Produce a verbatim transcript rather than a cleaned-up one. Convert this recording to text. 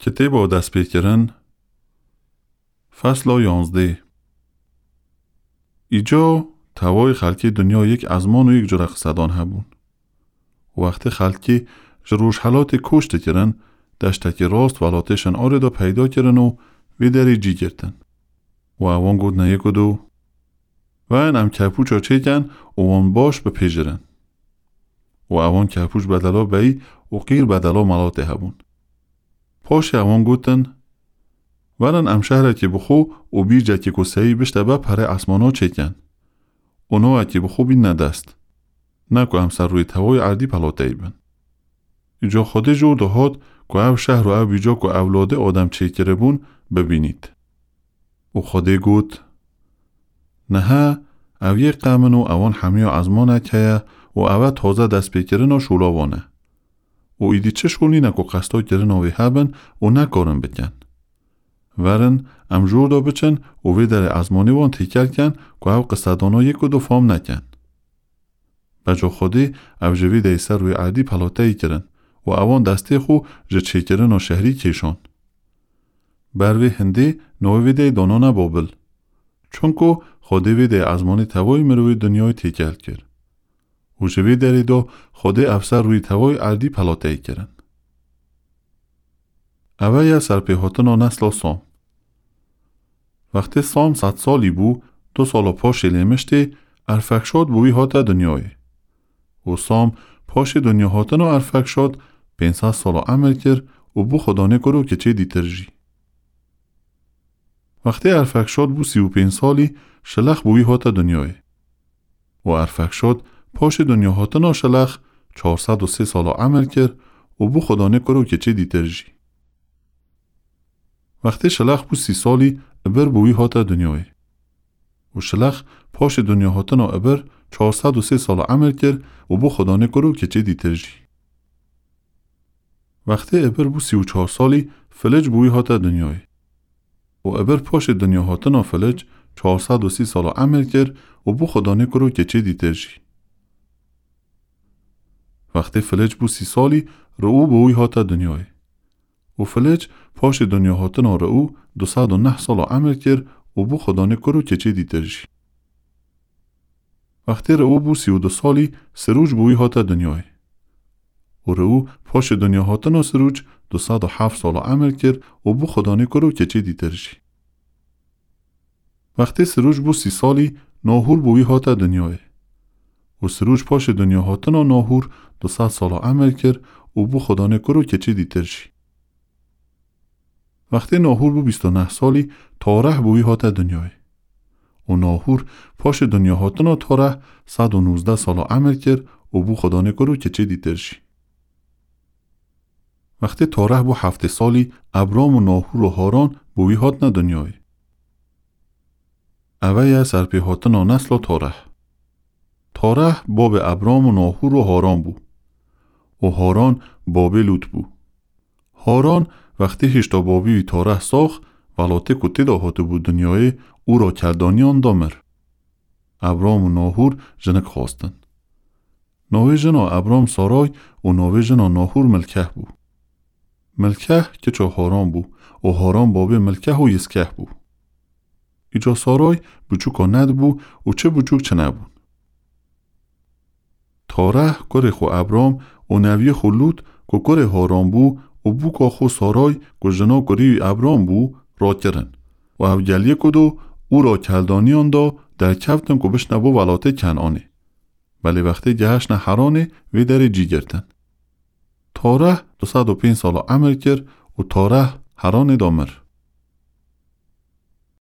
کتاب و دست پیکرن فصل یانزده. ایجا توای خلکی دنیا یک ازمان و یک جور قصدان هبون. وقتی خلکی جروش حالات کشت کرن دشتکی راست ولاتشن آردا پیدا کرن و ویدری جی گرتن. و اوان گود نه یک و دو و این ام کپوچا چیکن اوان باش به پیجرن. و اوان کپوچ بدلا بی و قیر بدلا ملاته هبون. پاش اوان گوتن ورن ام شهره که بخو و بیجا که کسایی بشته با پره اسمانا چیکن. اونو که بخو بین ندست. نکو هم سر روی توای عردی پلاته ایبن. ایجا خوده جور دهاد که او شهر و او بیجا که اولاده آدم چیکره بون ببینید. و خوده گوت نه او یک قمن و اوان همیا ازمانه که و او تازه دست پیکرن و شولاوانه. و ایدی چه شغلی نکو قصدا گرن آوی هبن و نکارن بکن. ورن ام جور دا بچن و وی در ازمانی وان تیکر کن که او قصدانا یک و دو فام نکن. بجا خودی او جوی دی سر روی عردی پلاته ای کرن و اوان دسته خو جه چه کرن و شهری کشان. بروی هنده نوی دی دانانه بابل. چونکو خودی وی دی ازمانی توای مروی دنیای تیکر کرد. و جوی دری دا خودی افسر روی توای عردی پلاته ای کرن. اوه یا سرپیهاتنا نسلا سام. وقتی سام صد سالی بو دو سالا پاش لیمشتی ارفک شد بوی هاتا دنیای. و سام پاش دنیا هاتنا ارفک شد پینصد سالا عمل کرد و بو خدانه کرو که چه دیتر جی. وقتی ارفک شد بو سی و پین سالی شلخ بوی هاتا دنیای. و ارفک شد پاش دنیا هاتنا شلخ چهارصد و سه سالا عمل کرد و بو خدانه کرو که چه دیتر جی. وقتی شلخ بو سی سالی ابر بوی هاتا دنیای. و شلخ پاش دنیا هاتنا ابر چهارصد و سه سال عمل کرد و بو خدانه کرو که چه دیتر جی. وقتی ابر بو سی و چهار سالی فلج بوی هاتا دنیای. و ابر پاش دنیا هاتنا فلج چهارصد و سی سال عمل کرد و بو خدانه کرو که چه دیتر جی. وقتی فلج بو سی سالی رو بوی هاتا دنیای. و فلج پاش دنیا هاتنا رو دوصد و نه سال عمل کرد و بو خدانه کرو که چه دیتر جی. وقتی رو بو سی و دو سالی سروج بوی هاتا دنیای. و رو پاش دنیا هاتنا سروج دوصد و هفت سال عمل کرد و بو خدانه کرو که چه دیتر جی. وقتی سروج بو سی سالی ناهور بوی هاتا دنیای. و سروج پاش دنیا هاتنا ناهور دوصد سال عمل کرد و بو خدانه کرو که چه دیتر جی. وقتی ناهور بو بیست و نه سالی تاره بوی هاتا دنیای. و ناهور پاش دنیا هاتنا تاره صد و نوزده سال عمل کرد و بو خدانه کرو که چه دیتر جی. وقتی تاره بو هفت سالی ابرام و ناهور و هاران بوی هاتنا دنیای. اوه یا سرپی هاتنا نسل تاره. تاره باب ابرام و ناهور و هاران بو. و هاران باب لوط بو. هاران وقتی هشتا بابی تاره ساخ ولاته کتی داهاته بود دنیای او را کردانیان دامر. ابرام و ناهور جنک خواستن. ناوی جنا ابرام سارای و ناوی جنا ناهور ملکه بو. ملکه که چه هاران بو و هاران بابی ملکه و یسکه بو. ایجا سارای بچوکا ند بو و چه بچوک چه نبون. تاره کره خو ابرام و نوی خلوت که کره هاران بو و بو که خو سارای که جنا کری ابرام بو را کرن. و او گلیه کدو او را کلدانیان دا در کفتن که بشنبو ولاته کنانه. ولی وقتی گهشن حرانه وی در جی گرتن. تاره دوصد و پنج سال عمل کرد و تاره حرانه دامر.